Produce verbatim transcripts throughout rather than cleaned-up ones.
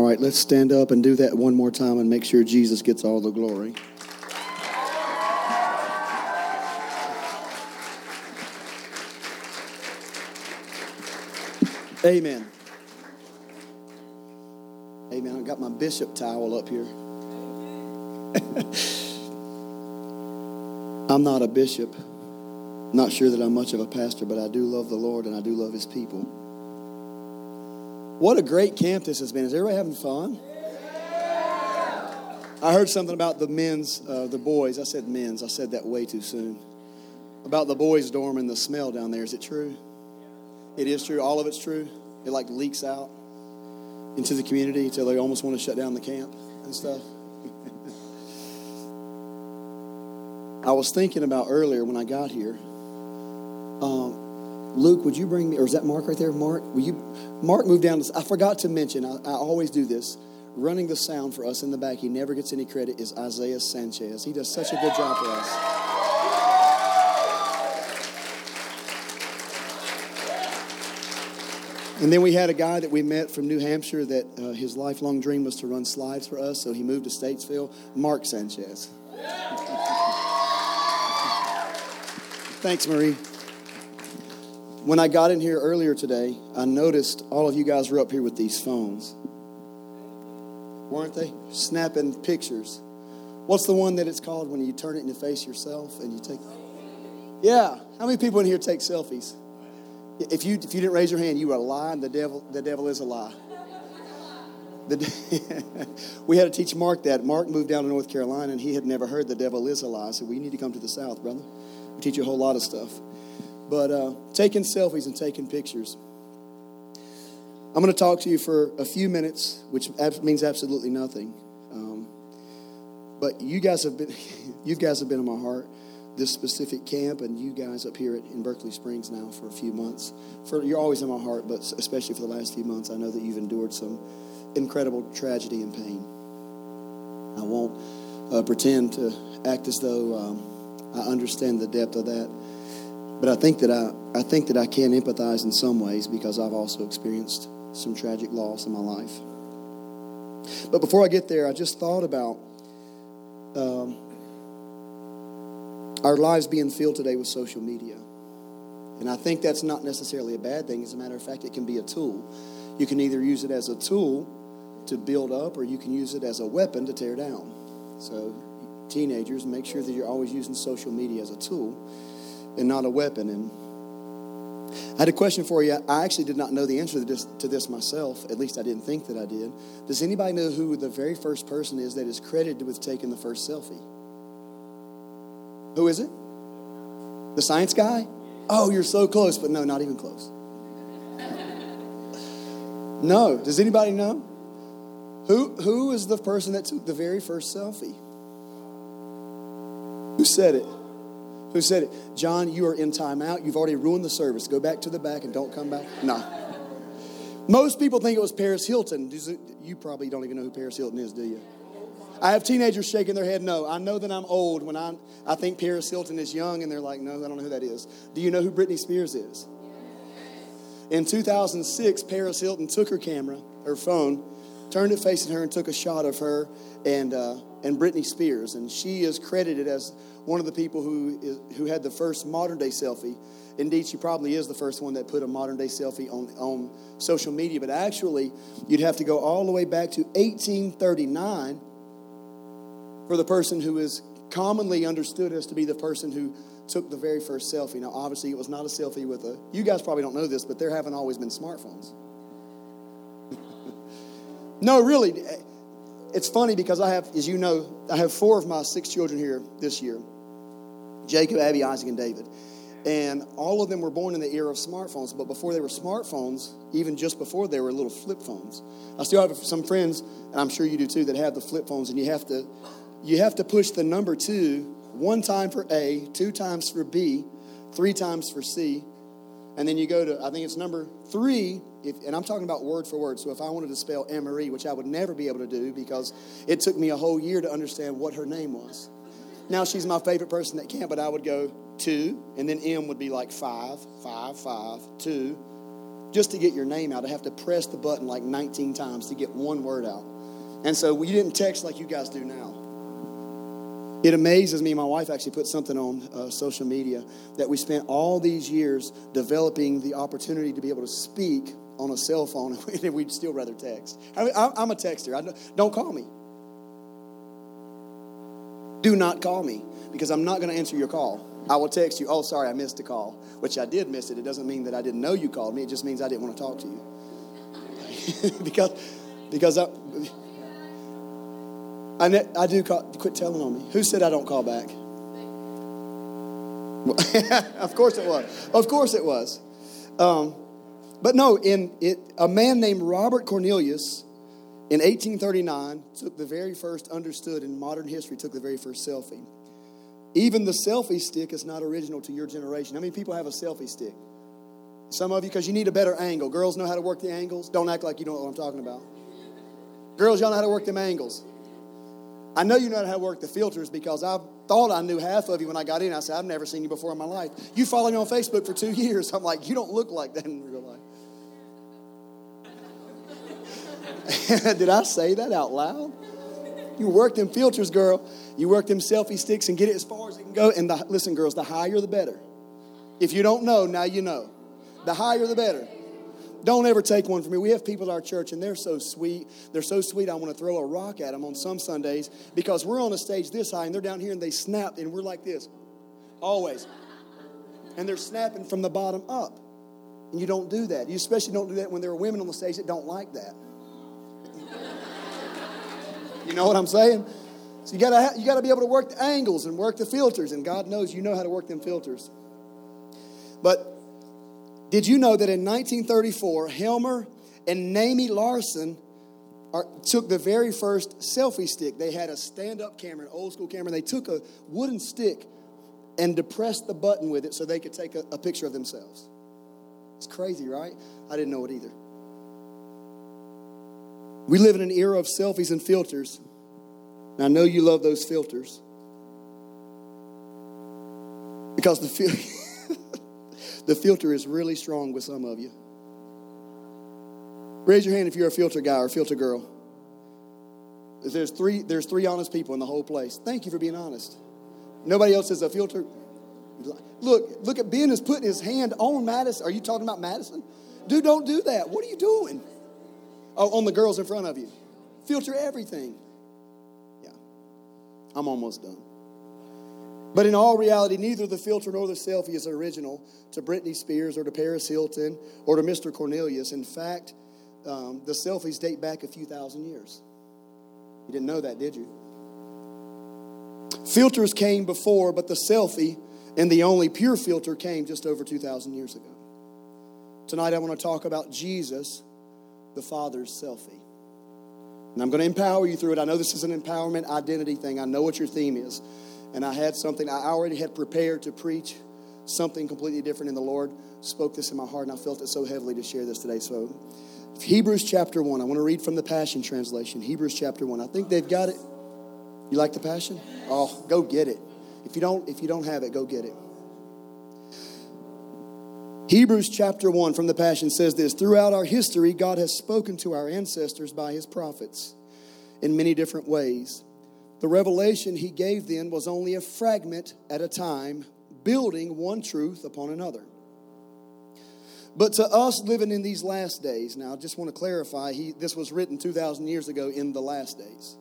right, let's stand up and do that one more time and make sure Jesus gets all the glory. Amen. Amen. I got my bishop towel up here. I'm not a bishop. Not sure that I'm much of a pastor, but I do love the Lord and I do love his people. What a great camp this has been. Is everybody having fun? I heard something about the men's, uh, the boys. I said men's. I said that way too soon. About the boys' dorm and the smell down there. Is it true? It is true. All of it's true. It like leaks out into the community until they almost want to shut down the camp and stuff. I was thinking about earlier when I got here. Um, Luke, would you bring me, or is that Mark right there? Mark, will you? Mark moved down. To, I forgot to mention, I, I always do this. Running the sound for us in the back, he never gets any credit, is Isaiah Sanchez. He does such a good job for us. And then we had a guy that we met from New Hampshire that uh, his lifelong dream was to run slides for us, so he moved to Statesville. Mark Sanchez. Thanks, Marie. When I got in here earlier today, I noticed all of you guys were up here with these phones. Weren't they? Snapping pictures. What's the one that it's called when you turn it and you face yourself and you take... Yeah. How many people in here take selfies? If you if you didn't raise your hand, you were a lie, and the devil the devil is a lie. The, we had to teach Mark that. Mark moved down to North Carolina, and he had never heard the devil is a lie. So we need to come to the South, brother. We teach you a whole lot of stuff. But uh, taking selfies and taking pictures. I'm going to talk to you for a few minutes, which ab- means absolutely nothing. Um, but you guys have been, you guys have been in my heart. This specific camp, and you guys up here at, in Berkeley Springs now for a few months. For you're always in my heart, but especially for the last few months, I know that you've endured some incredible tragedy and pain. I won't uh, pretend to act as though um, I understand the depth of that. But I think that I, I think that I can empathize in some ways because I've also experienced some tragic loss in my life. But before I get there, I just thought about um, our lives being filled today with social media. And I think that's not necessarily a bad thing. As a matter of fact, it can be a tool. You can either use it as a tool to build up, or you can use it as a weapon to tear down. So teenagers, make sure that you're always using social media as a tool and not a weapon. And I had a question for you. I actually did not know the answer to this, to this myself. At least I didn't think that I did. Does anybody know who the very first person is that is credited with taking the first selfie? Who is it? The science guy? Oh, you're so close, but no, not even close. No. Does anybody know? Who Who is the person that took the very first selfie? Who said it? Who said it? John, you are in timeout. You've already ruined the service. Go back to the back and don't come back. No. Most people think it was Paris Hilton. You probably don't even know who Paris Hilton is, do you? I have teenagers shaking their head no. I know that I'm old when I I think Paris Hilton is young, and they're like, no, I don't know who that is. Do you know who Britney Spears is? In two thousand six, Paris Hilton took her camera, her phone, turned it facing her, and took a shot of her and uh, and Britney Spears. And she is credited as one of the people who is, who had the first modern-day selfie. Indeed, she probably is the first one that put a modern-day selfie on, on social media. But actually, you'd have to go all the way back to eighteen thirty-nine for the person who is commonly understood as to be the person who took the very first selfie. Now, obviously, it was not a selfie with a... You guys probably don't know this, but there haven't always been smartphones. No, really. It's funny because I have, as you know, I have four of my six children here this year. Jacob, Abby, Isaac, and David. And all of them were born in the era of smartphones. But before they were smartphones, even just before, they were little flip phones. I still have some friends, and I'm sure you do too, that have the flip phones. And you have to... You have to push the number two, one time for A, two times for B, three times for C. And then you go to, I think it's number three, if, and I'm talking about word for word. So if I wanted to spell Anne-Marie, which I would never be able to do because it took me a whole year to understand what her name was. Now she's my favorite person that can, but I would go two, and then M would be like five, five, five, two, just to get your name out. I have to press the button like nineteen times to get one word out. And so we didn't text like you guys do now. It amazes me. My wife actually put something on uh, social media that we spent all these years developing the opportunity to be able to speak on a cell phone, and we'd still rather text. I mean, I'm a texter. I don't, don't call me. Do not call me, because I'm not going to answer your call. I will text you, oh, sorry, I missed a call, which I did miss it. It doesn't mean that I didn't know you called me. It just means I didn't want to talk to you. because because I, I, ne- I do call, quit telling on me. Who said I don't call back? Of course it was. Of course it was. Um, but no, in it, a man named Robert Cornelius in eighteen thirty-nine took the very first, understood in modern history, took the very first selfie. Even the selfie stick is not original to your generation. How many people have a selfie stick? Some of you, because you need a better angle. Girls know how to work the angles. Don't act like you don't know what I'm talking about. Girls, y'all know how to work them angles. I know you know how to work the filters, because I thought I knew half of you when I got in. I said, I've never seen you before in my life. You follow me on Facebook for two years. I'm like, you don't look like that in real life. Did I say that out loud? You work them filters, girl. You work them selfie sticks and get it as far as it can go. And the, listen, girls, the higher the better. If you don't know, now you know. The higher the better. Don't ever take one from me. We have people at our church, and they're so sweet. They're so sweet, I want to throw a rock at them on some Sundays, because we're on a stage this high, and they're down here, and they snap, and we're like this. Always. And they're snapping from the bottom up. And you don't do that. You especially don't do that when there are women on the stage that don't like that. You know what I'm saying? So you gotta you gotta be able to work the angles and work the filters, and God knows you know how to work them filters. But did you know that in nineteen thirty-four, Helmer and Naomi Larson are, took the very first selfie stick? They had a stand-up camera, an old school camera, and they took a wooden stick and depressed the button with it so they could take a, a picture of themselves. It's crazy, right? I didn't know it either. We live in an era of selfies and filters. And I know you love those filters. Because the, fil- the filter is really strong with some of you. Raise your hand if you're a filter guy or a filter girl. There's three, there's three honest people in the whole place. Thank you for being honest. Nobody else is a filter. Look, look at Ben is putting his hand on Madison. Are you talking about Madison? Dude, don't do that. What are you doing? Oh, on the girls in front of you. Filter everything. Yeah. I'm almost done. But in all reality, neither the filter nor the selfie is original to Britney Spears or to Paris Hilton or to Mister Cornelius. In fact, um, the selfies date back a few thousand years. You didn't know that, did you? Filters came before, but the selfie and the only pure filter came just over two thousand years ago. Tonight I want to talk about Jesus, the Father's selfie. And I'm going to empower you through it. I know this is an empowerment identity thing. I know what your theme is. And I had something, I already had prepared to preach something completely different, and the Lord spoke this in my heart, and I felt it so heavily to share this today. So Hebrews chapter one, I want to read from the Passion Translation. Hebrews chapter one. I think they've got it. You like the Passion? Oh, go get it. If you don't, if you don't have it, go get it. Hebrews chapter one from the Passion says this: throughout our history, God has spoken to our ancestors by his prophets in many different ways. The revelation he gave then was only a fragment at a time, building one truth upon another. But to us living in these last days, now I just want to clarify, he, this was written two thousand years ago in the last days.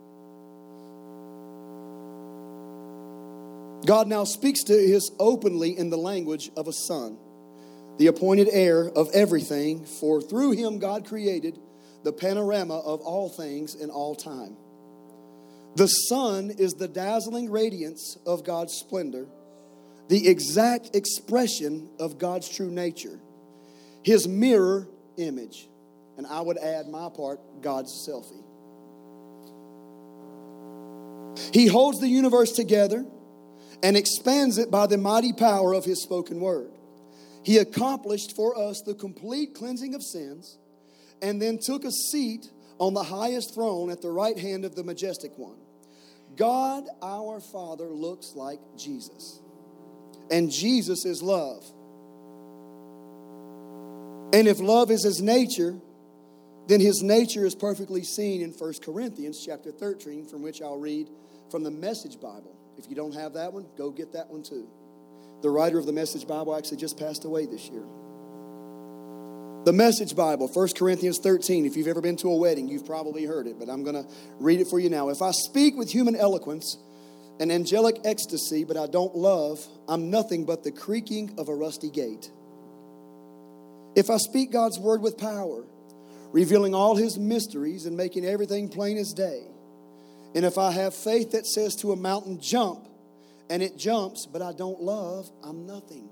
God now speaks to us openly in the language of a son, the appointed heir of everything, for through him God created the panorama of all things in all time. The Son is the dazzling radiance of God's splendor, the exact expression of God's true nature, his mirror image, and I would add my part, God's selfie. He holds the universe together and expands it by the mighty power of his spoken word. He accomplished for us the complete cleansing of sins, and then took a seat on the highest throne at the right hand of the majestic one. God, our Father, looks like Jesus, and Jesus is love. And if love is his nature, then his nature is perfectly seen in First Corinthians chapter thirteen, from which I'll read from the Message Bible. If you don't have that one, go get that one too. The writer of the Message Bible actually just passed away this year. The Message Bible, First Corinthians thirteen. If you've ever been to a wedding, you've probably heard it, but I'm going to read it for you now. If I speak with human eloquence and angelic ecstasy, but I don't love, I'm nothing but the creaking of a rusty gate. If I speak God's word with power, revealing all his mysteries and making everything plain as day, and if I have faith that says to a mountain, jump, and it jumps, but I don't love, I'm nothing.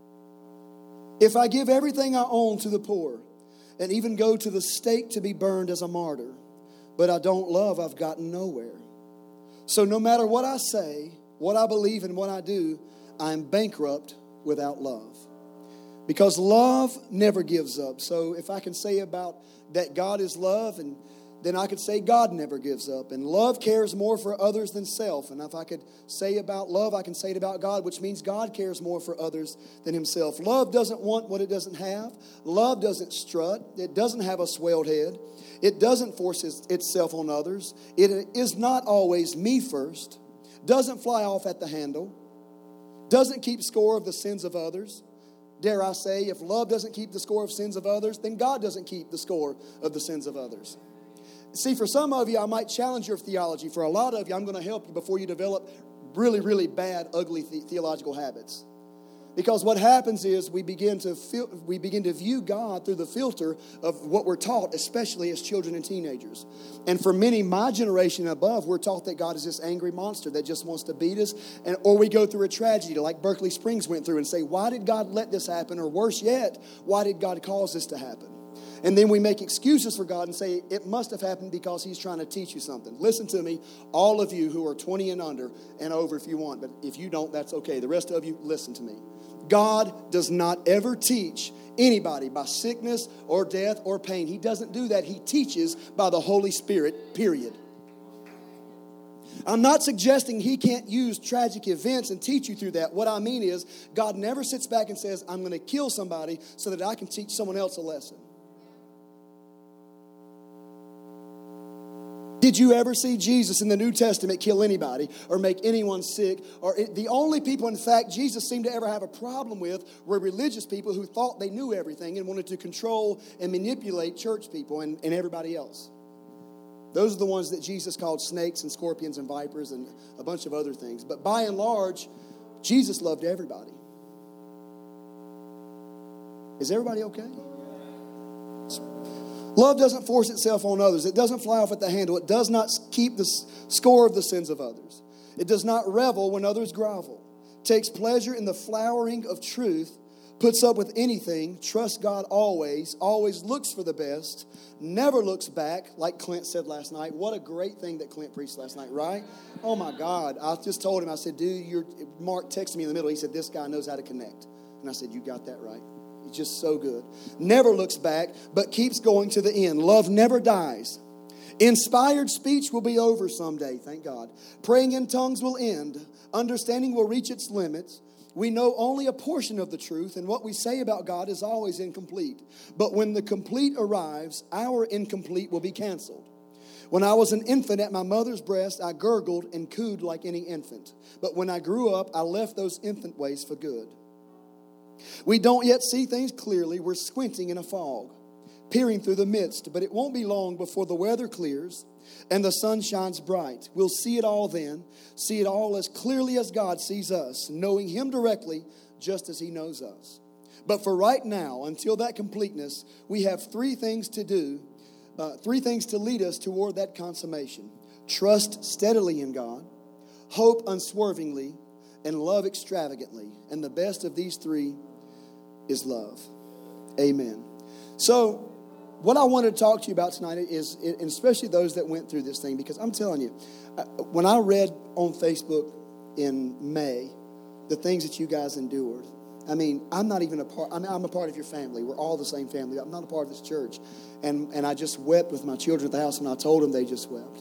If I give everything I own to the poor and even go to the stake to be burned as a martyr, but I don't love, I've gotten nowhere. So no matter what I say, what I believe, and what I do, I am bankrupt without love. Because love never gives up. So if I can say about that God is love, and then I could say God never gives up. And love cares more for others than self. And if I could say about love, I can say it about God, which means God cares more for others than himself. Love doesn't want what it doesn't have. Love doesn't strut. It doesn't have a swelled head. It doesn't force itself on others. It is not always me first. Doesn't fly off at the handle. Doesn't keep score of the sins of others. Dare I say, if love doesn't keep the score of sins of others, then God doesn't keep the score of the sins of others. See, for some of you, I might challenge your theology. For a lot of you, I'm going to help you before you develop really, really bad, ugly the- theological habits. Because what happens is we begin to feel, we begin to view God through the filter of what we're taught, especially as children and teenagers. And for many, my generation and above, we're taught that God is this angry monster that just wants to beat us. And or we go through a tragedy like Berkeley Springs went through and say, why did God let this happen? Or worse yet, why did God cause this to happen? And then we make excuses for God and say, it must have happened because he's trying to teach you something. Listen to me, all of you who are twenty and under and over if you want. But if you don't, that's okay. The rest of you, listen to me. God does not ever teach anybody by sickness or death or pain. He doesn't do that. He teaches by the Holy Spirit, period. I'm not suggesting he can't use tragic events and teach you through that. What I mean is, God never sits back and says, I'm going to kill somebody so that I can teach someone else a lesson. Did you ever see Jesus in the New Testament kill anybody or make anyone sick? Or it, the only people, in fact, Jesus seemed to ever have a problem with were religious people who thought they knew everything and wanted to control and manipulate church people and, and everybody else. Those are the ones that Jesus called snakes and scorpions and vipers and a bunch of other things. But by and large, Jesus loved everybody. Is everybody okay? Love doesn't force itself on others. It doesn't fly off at the handle. It does not keep the score of the sins of others. It does not revel when others grovel. Takes pleasure in the flowering of truth. Puts up with anything. Trusts God always. Always looks for the best. Never looks back, like Clint said last night. What a great thing that Clint preached last night, right? Oh my God. I just told him, I said, dude, you're, Mark texted me in the middle. He said, this guy knows how to connect. And I said, you got that right. It's just so good. Never looks back, but keeps going to the end. Love never dies. Inspired speech will be over someday, thank God. Praying in tongues will end. Understanding will reach its limits. We know only a portion of the truth, and what we say about God is always incomplete. But when the complete arrives, our incomplete will be canceled. When I was an infant at my mother's breast, I gurgled and cooed like any infant. But when I grew up, I left those infant ways for good. We don't yet see things clearly. We're squinting in a fog, peering through the midst. But it won't be long before the weather clears and the sun shines bright. We'll see it all then, see it all as clearly as God sees us, knowing him directly just as he knows us. But for right now, until that completeness, we have three things to do, uh, three things to lead us toward that consummation. Trust steadily in God, hope unswervingly, and love extravagantly. And the best of these three is love. Amen. So what I wanted to talk to you about tonight is, and especially those that went through this thing, because I'm telling you, when I read on Facebook in May the things that you guys endured, I mean, I'm not even a part, I mean, I'm a part of your family. We're all the same family. I'm not a part of this church. And, and I just wept with my children at the house, and I told them they just wept.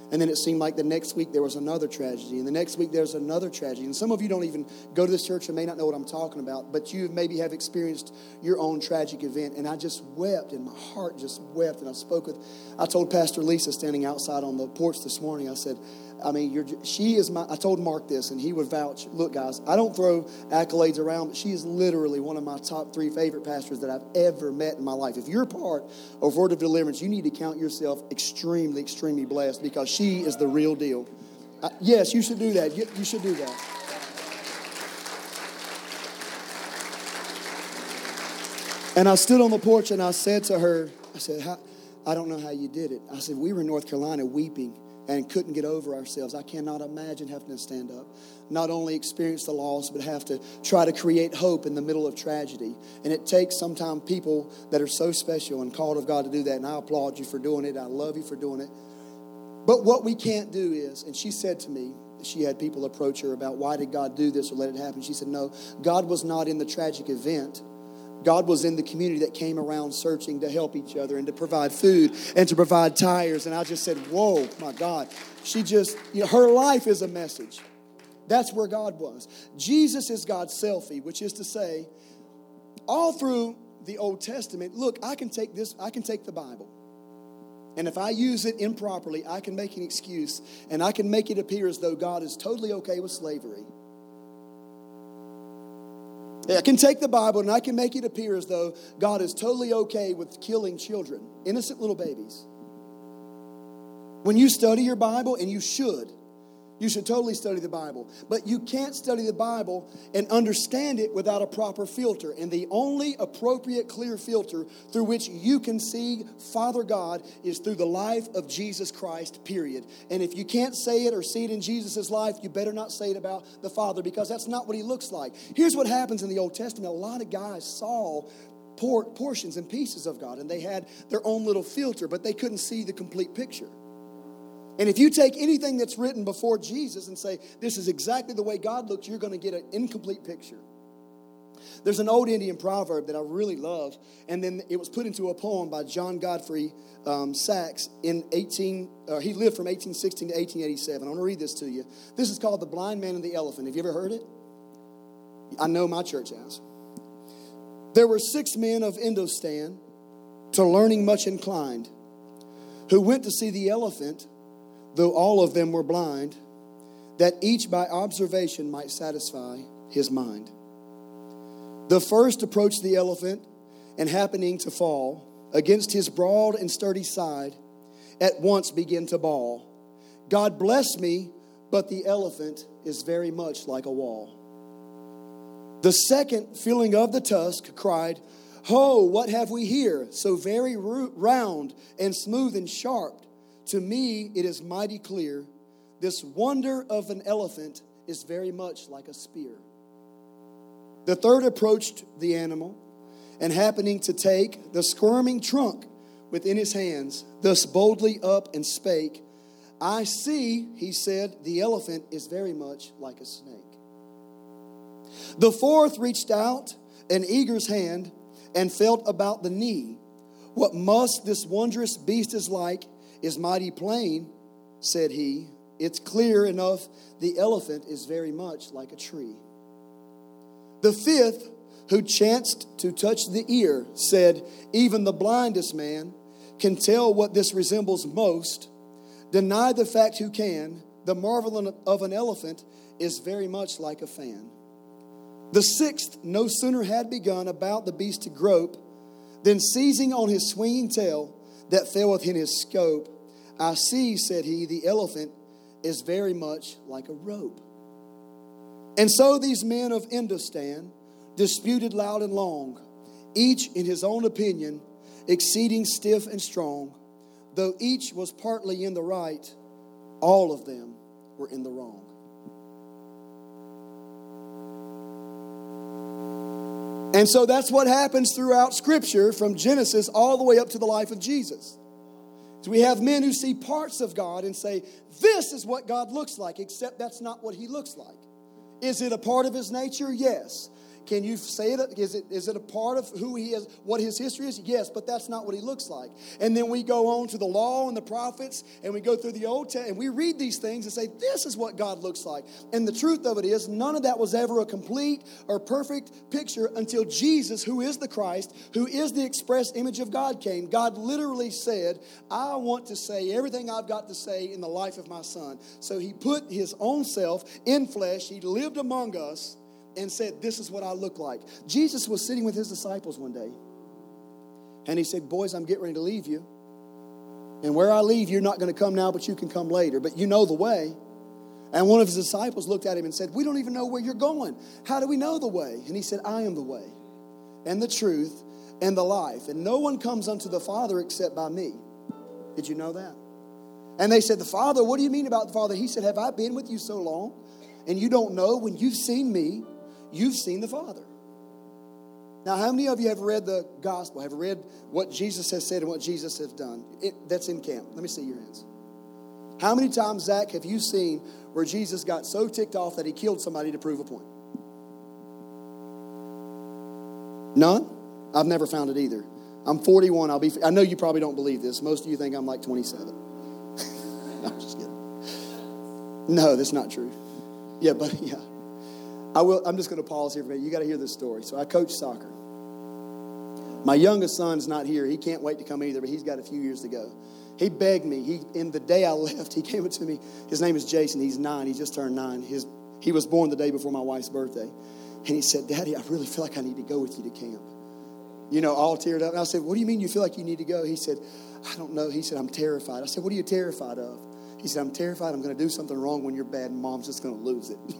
And then it seemed like the next week there was another tragedy. And the next week there's another tragedy. And some of you don't even go to this church and may not know what I'm talking about. But you maybe have experienced your own tragic event. And I just wept, and my heart just wept. And I spoke with, I told Pastor Lisa standing outside on the porch this morning, I said, I mean, you're, she is my, I told Mark this, and he would vouch. Look, guys, I don't throw accolades around, but she is literally one of my top three favorite pastors that I've ever met in my life. If you're part of Word of Deliverance, you need to count yourself extremely, extremely blessed, because she is the real deal. Uh, yes, you should do that. You, you should do that. And I stood on the porch and I said to her, I said, how, I don't know how you did it. I said, we were in North Carolina weeping and couldn't get over ourselves. I cannot imagine having to stand up, not only experience the loss, but have to try to create hope in the middle of tragedy. And it takes sometimes people that are so special and called of God to do that. And I applaud you for doing it. I love you for doing it. But what we can't do is, and she said to me, she had people approach her about, why did God do this or let it happen? She said, no, God was not in the tragic event. God was in the community that came around searching to help each other and to provide food and to provide tires. And I just said, whoa, my God. She just, you know, her life is a message. That's where God was. Jesus is God's selfie, which is to say, all through the Old Testament, look, I can take this, I can take the Bible. And if I use it improperly, I can make an excuse and I can make it appear as though God is totally okay with slavery. I can take the Bible and I can make it appear as though God is totally okay with killing children, innocent little babies. When you study your Bible, and you should, you should totally study the Bible. But you can't study the Bible and understand it without a proper filter. And the only appropriate clear filter through which you can see Father God is through the life of Jesus Christ, period. And if you can't say it or see it in Jesus' life, you better not say it about the Father, because that's not what he looks like. Here's what happens in the Old Testament. A lot of guys saw portions and pieces of God, and they had their own little filter, but they couldn't see the complete picture. And if you take anything that's written before Jesus and say, this is exactly the way God looks, you're going to get an incomplete picture. There's an old Indian proverb that I really love, and then it was put into a poem by John Godfrey um, Saxe in eighteen. Uh, he lived from eighteen sixteen to eighteen eighty-seven. I want to read this to you. This is called The Blind Man and the Elephant. Have you ever heard it? I know my church has. There were six men of Indostan, to learning much inclined, who went to see the elephant, though all of them were blind, that each by observation might satisfy his mind. The first approached the elephant, and happening to fall against his broad and sturdy side, at once began to bawl, God bless me, but the elephant is very much like a wall. The second, feeling of the tusk, cried, Ho, what have we here, so very round and smooth and sharp? To me, it is mighty clear. This wonder of an elephant is very much like a spear. The third approached the animal, and happening to take the squirming trunk within his hands, thus boldly up and spake, I see, he said, the elephant is very much like a snake. The fourth reached out an eager's hand and felt about the knee. What must this wondrous beast is like is mighty plain, said he. It's clear enough the elephant is very much like a tree. The fifth, who chanced to touch the ear, said, even the blindest man can tell what this resembles most. Deny the fact who can. The marvel of an elephant is very much like a fan. The sixth no sooner had begun about the beast to grope, than seizing on his swinging tail that fell within his scope, I see, said he, the elephant is very much like a rope. And so these men of Indostan disputed loud and long, each in his own opinion, exceeding stiff and strong. Though each was partly in the right, all of them were in the wrong. And so that's what happens throughout Scripture from Genesis all the way up to the life of Jesus. So we have men who see parts of God and say, this is what God looks like, except that's not what he looks like. Is it a part of his nature? Yes. Can you say it? Is it is it a part of who he is, what his history is? Yes, but that's not what he looks like. And then we go on to the law and the prophets, and we go through the Old Testament, and we read these things and say, this is what God looks like. And the truth of it is, none of that was ever a complete or perfect picture until Jesus, who is the Christ, who is the express image of God, came. God literally said, I want to say everything I've got to say in the life of my son. So he put his own self in flesh. He lived among us and said, this is what I look like. Jesus was sitting with his disciples one day. And he said, boys, I'm getting ready to leave you. And where I leave, you're not going to come now, but you can come later. But you know the way. And one of his disciples looked at him and said, we don't even know where you're going. How do we know the way? And he said, I am the way and the truth and the life. And no one comes unto the Father except by me. Did you know that? And they said, the Father, what do you mean about the Father? He said, have I been with you so long? And you don't know? When you've seen me, you've seen the Father. Now, how many of you have read the gospel, have read what Jesus has said and what Jesus has done? It, that's in camp. Let me see your hands. How many times, Zach, have you seen where Jesus got so ticked off that he killed somebody to prove a point? None? I've never found it either. I'm forty-one. I'll be. I know you probably don't believe this. Most of you think I'm like twenty-seven. No, I'm just kidding. No, that's not true. Yeah, but yeah. I will. I'm just going to pause here for a minute. You got to hear this story. So I coach soccer. My youngest son's not here. He can't wait to come either, but he's got a few years to go. He begged me. He in the day I left, he came up to me. His name is Jason. He's nine. He just turned nine. His he was born the day before my wife's birthday. And he said, Daddy, I really feel like I need to go with you to camp. You know, all teared up. And I said, what do you mean you feel like you need to go? He said, I don't know. He said, I'm terrified. I said, what are you terrified of? He said, I'm terrified I'm going to do something wrong when you're bad and Mom's just going to lose it.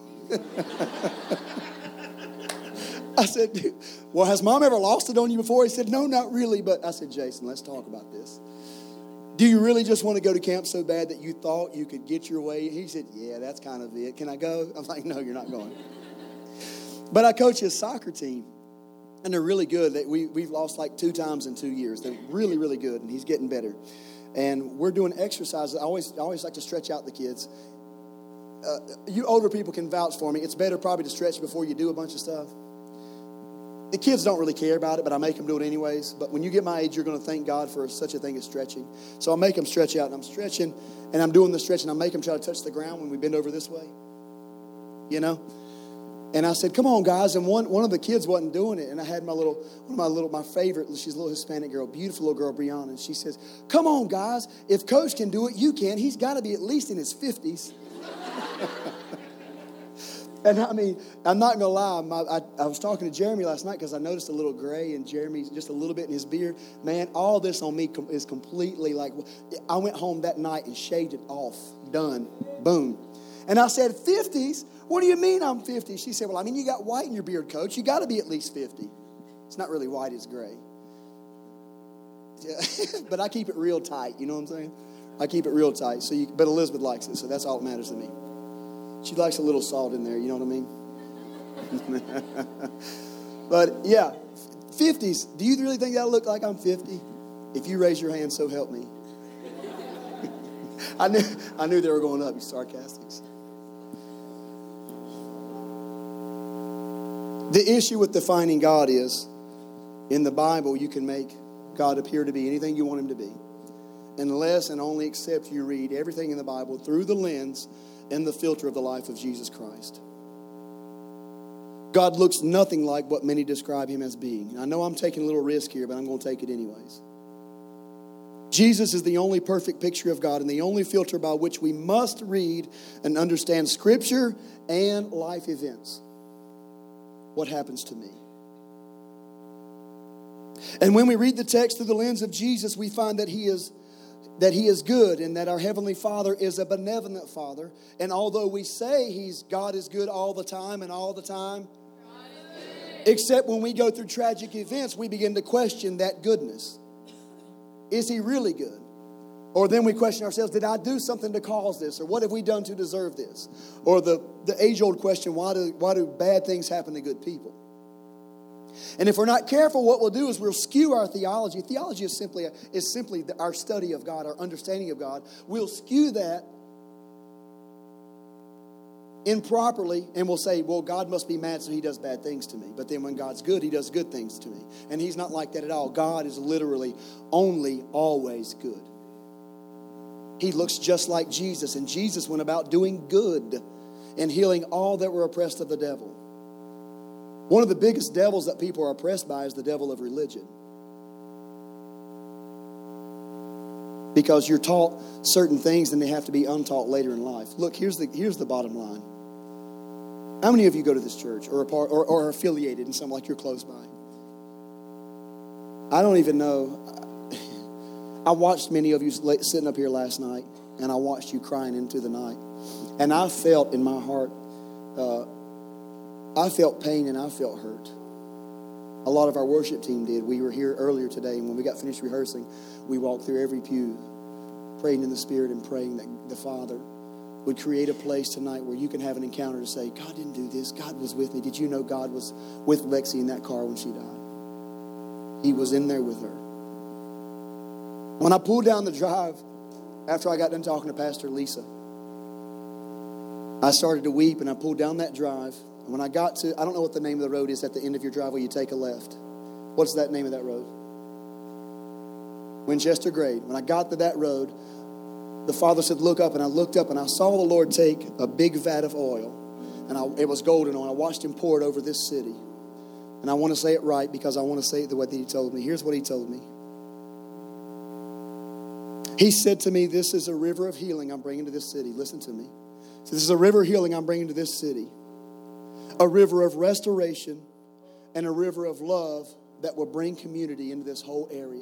I said, well, has Mom ever lost it on you before? He said, no, not really. But I said, Jason, let's talk about this. Do you really just want to go to camp so bad that you thought you could get your way? He said, yeah, that's kind of it. Can I go? I'm like, no, you're not going. But I coach his soccer team. And they're really good. They, we, we've lost like two times in two years. They're really, really good, and he's getting better. And we're doing exercises. I always, I always like to stretch out the kids. Uh, you older people can vouch for me. It's better probably to stretch before you do a bunch of stuff. The kids don't really care about it, but I make them do it anyways. But when you get my age, you're going to thank God for such a thing as stretching. So I make them stretch out, and I'm stretching, and I'm doing the stretching. I make them try to touch the ground when we bend over this way. You know? And I said, come on, guys. And one, one of the kids wasn't doing it. And I had my little, one of my little, my favorite, she's a little Hispanic girl, beautiful little girl, Brianna. And she says, come on, guys. If Coach can do it, you can. He's got to be at least in his fifties. And I mean, I'm not going to lie. My, I, I was talking to Jeremy last night because I noticed a little gray in Jeremy's, just a little bit in his beard. Man, all this on me is completely like, I went home that night and shaved it off. Done. Boom. And I said, fifties? What do you mean I'm fifty? She said, well, I mean, you got white in your beard, Coach. You got to be at least fifty. It's not really white, it's gray. Yeah. But I keep it real tight, you know what I'm saying? I keep it real tight. So, you, but Elizabeth likes it, so that's all that matters to me. She likes a little salt in there, you know what I mean? But, yeah, fifties. Do you really think that'll look like I'm fifty? If you raise your hand, so help me. I knew, I knew they were going up, you sarcastics. The issue with defining God is, in the Bible, you can make God appear to be anything you want him to be. Unless and only except you read everything in the Bible through the lens and the filter of the life of Jesus Christ. God looks nothing like what many describe him as being. I know I'm taking a little risk here, but I'm going to take it anyways. Jesus is the only perfect picture of God and the only filter by which we must read and understand Scripture and life events. What happens to me? And when we read the text through the lens of Jesus, we find that he is that he is good and that our Heavenly Father is a benevolent Father. And although we say he's God is good all the time and all the time, except when we go through tragic events, we begin to question that goodness. Is he really good? Or then we question ourselves, did I do something to cause this? Or what have we done to deserve this? Or the, the age-old question, why do, why do bad things happen to good people? And if we're not careful, what we'll do is we'll skew our theology. Theology is simply, is simply our study of God, our understanding of God. We'll skew that improperly and we'll say, well, God must be mad so he does bad things to me. But then when God's good, he does good things to me. And he's not like that at all. God is literally only always good. He looks just like Jesus. And Jesus went about doing good and healing all that were oppressed of the devil. One of the biggest devils that people are oppressed by is the devil of religion. Because you're taught certain things and they have to be untaught later in life. Look, here's the, here's the bottom line. How many of you go to this church or are, part, or, or are affiliated in something like you're close by? I don't even know. I watched many of you sitting up here last night, and I watched you crying into the night. And I felt in my heart, uh, I felt pain and I felt hurt. A lot of our worship team did. We were here earlier today, and when we got finished rehearsing, we walked through every pew, praying in the Spirit and praying that the Father would create a place tonight where you can have an encounter to say, God didn't do this. God was with me. Did you know God was with Lexi in that car when she died? He was in there with her. When I pulled down the drive, after I got done talking to Pastor Lisa, I started to weep, and I pulled down that drive. And when I got to, I don't know what the name of the road is at the end of your driveway, you take a left. What's that name of that road? Winchester Grade. When I got to that road, the Father said, look up. And I looked up and I saw the Lord take a big vat of oil. And I, it was golden oil. I watched him pour it over this city. And I want to say it right because I want to say it the way that he told me. Here's what he told me. He said to me, this is a river of healing I'm bringing to this city. Listen to me. So this is a river of healing I'm bringing to this city. A river of restoration and a river of love that will bring community into this whole area.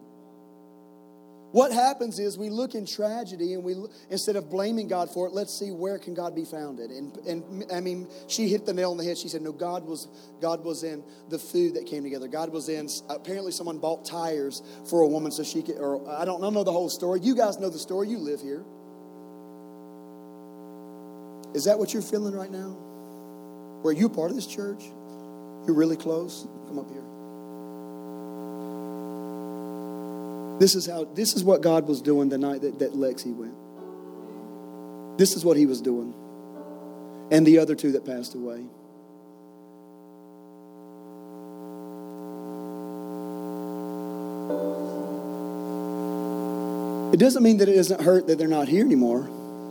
What happens is we look in tragedy and we, instead of blaming God for it, let's see where can God be founded. And and I mean, she hit the nail on the head. She said, no, God was God was in the food that came together. God was in, apparently someone bought tires for a woman so she could, or I don't, I don't know the whole story. You guys know the story. You live here. Is that what you're feeling right now? Were you part of this church? You're really close? Come up here. This is how. This is what God was doing the night that, that Lexi went. This is what he was doing. And the other two that passed away. It doesn't mean that it doesn't hurt that they're not here anymore.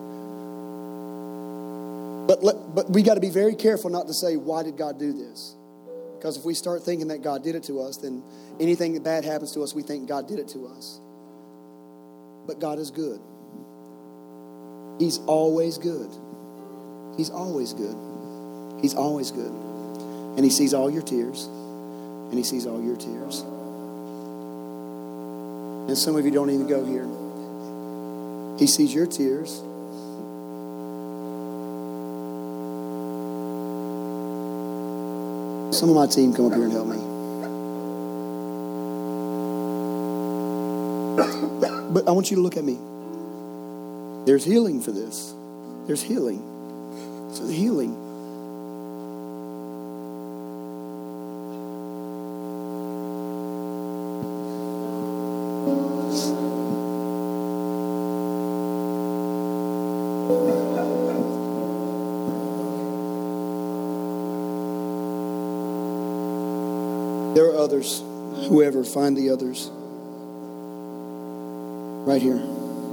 But, let, but we got to be very careful not to say, why did God do this? Because if we start thinking that God did it to us, then anything that bad happens to us, we think God did it to us. But God is good. He's always good. He's always good. He's always good. And he sees all your tears. And he sees all your tears. And some of you don't even go here. He sees your tears. Some of my team come up here and help me. But I want you to look at me. There's healing for this. There's healing. So the healing. There are others. Whoever, find the others. Right here.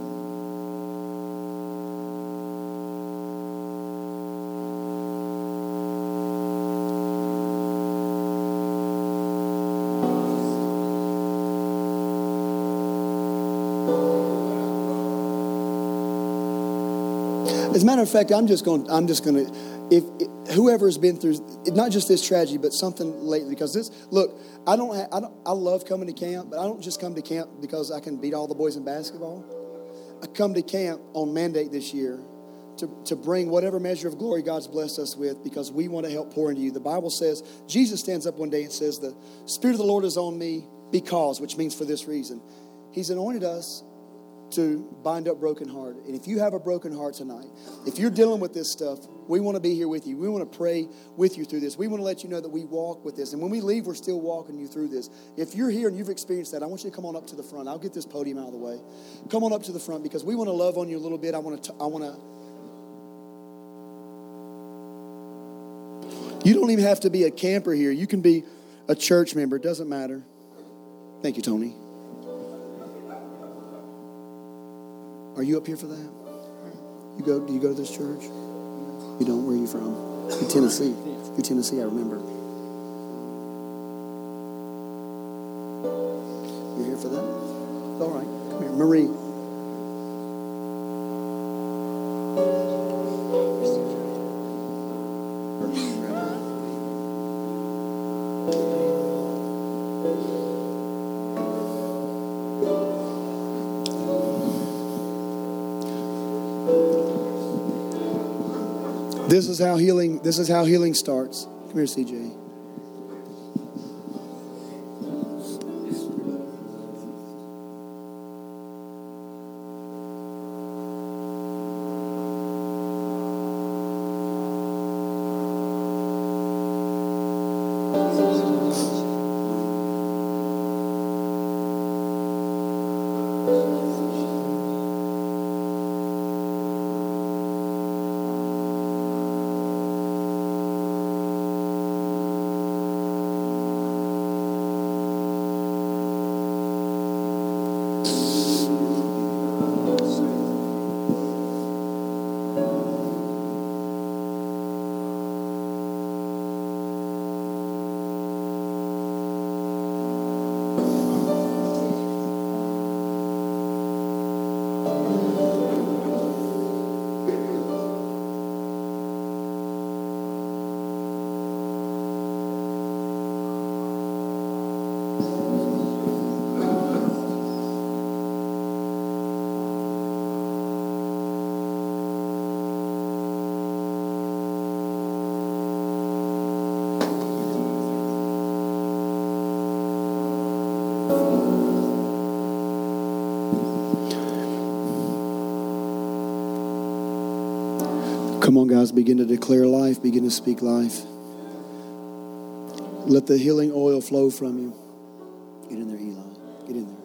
As a matter of fact, I'm just going. I'm just going to. If, if whoever has been through, not just this tragedy, but something lately, because this. Look, I don't. Ha, I don't. I love coming to camp, but I don't just come to camp because I can beat all the boys in basketball. I come to camp on mandate this year to to bring whatever measure of glory God's blessed us with, because we want to help pour into you. The Bible says Jesus stands up one day and says, "The Spirit of the Lord is on me because," which means for this reason, He's anointed us to bind up broken heart. And if you have a broken heart tonight, if you're dealing with this stuff, we want to be here with you. We want to pray with you through this. We want to let you know that we walk with this. And when we leave, we're still walking you through this. If you're here and you've experienced that, I want you to come on up to the front. I'll get this podium out of the way. Come on up to the front because we want to love on you a little bit. I want to, I want to, You don't even have to be a camper here. You can be a church member. It doesn't matter. Thank you, Tony. Are you up here for that? You go? Do you go to this church? You don't? Where are you from? You're Tennessee. You're Tennessee, I remember. You're here for that? All right. Come here. Marie. This is how healing, this is how healing starts. Come here, C J. Come on, guys, begin to declare life, begin to speak life. Let the healing oil flow from you. Get in there, Eli. Get in there.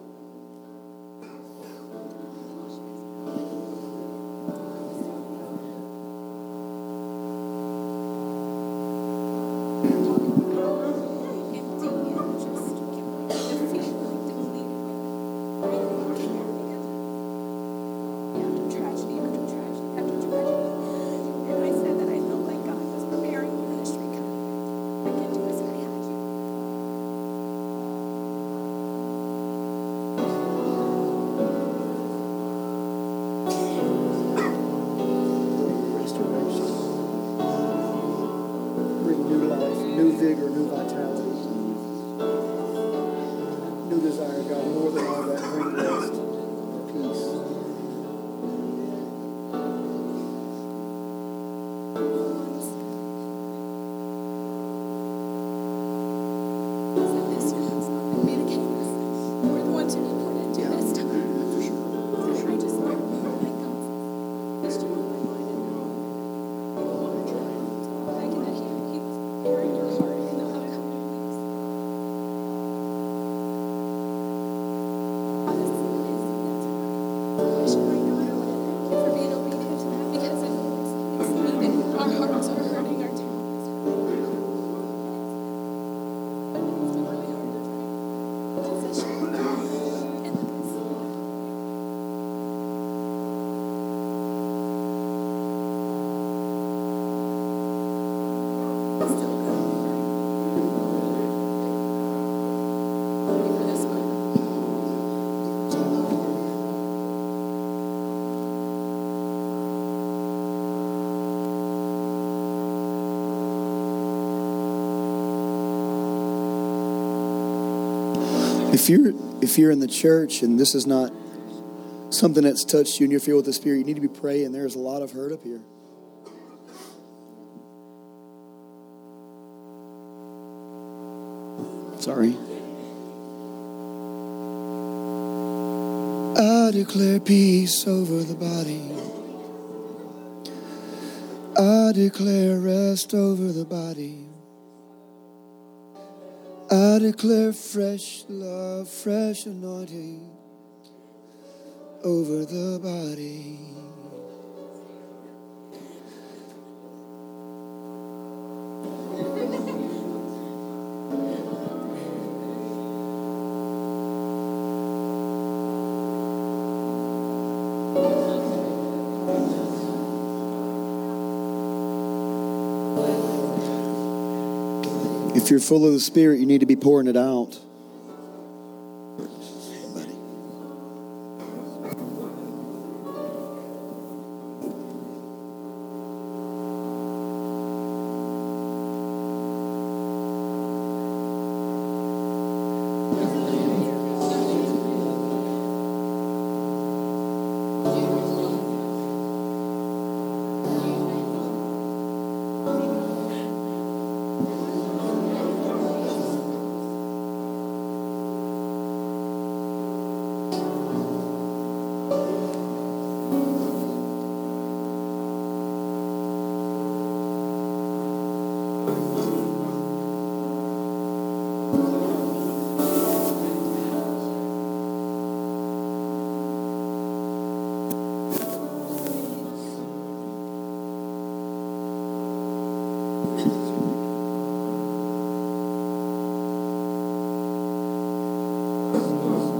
If you're if you're in the church and this is not something that's touched you and you're filled with the Spirit, you need to be praying. There's a lot of hurt up here. Sorry. I declare peace over the body. I declare rest over the body. I declare fresh love, fresh anointing over the body. If you're full of the Spirit, you need to be pouring it out.